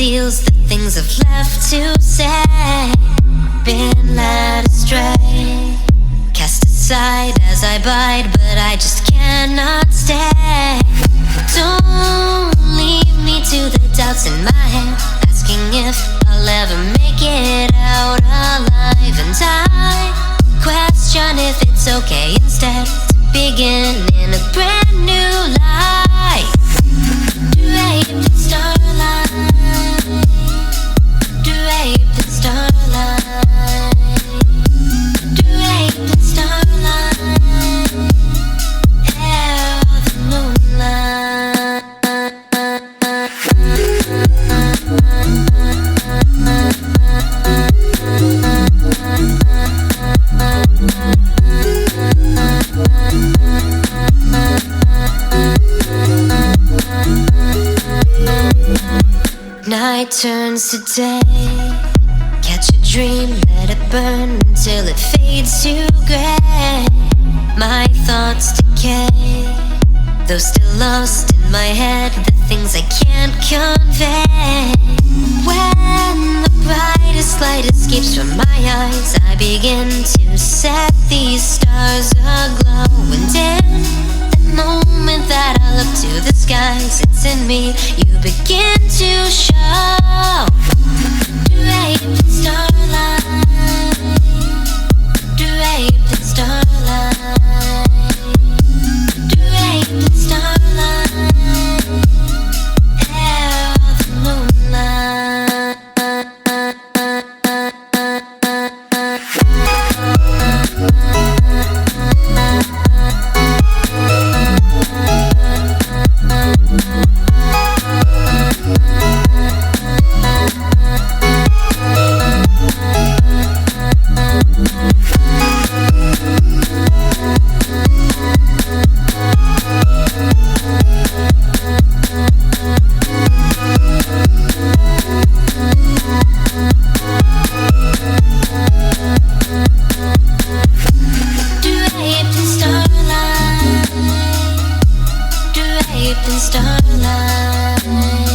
reveals the things I've left to say. Been led astray, cast aside as I bide, but I just cannot stay. Don't leave me to the doubts in my head, asking if I'll ever make it out alive. And I question if it's okay instead to begin in a brand new life. Draped in starlight, draped in starlight, draped in starlight, air of the moonlight. Night turns to day, catch a dream, let it burn until it fades to grey. My thoughts decay, though still lost in my head, the things I can't convey. When the brightest light escapes from my eyes, I begin to set these stars aglow. And in that moment that I look to the skies, it's in me you begin to show. Draped in starlight, draped in starlight, draped in starlight, air of the moonlight. Draped in starlight.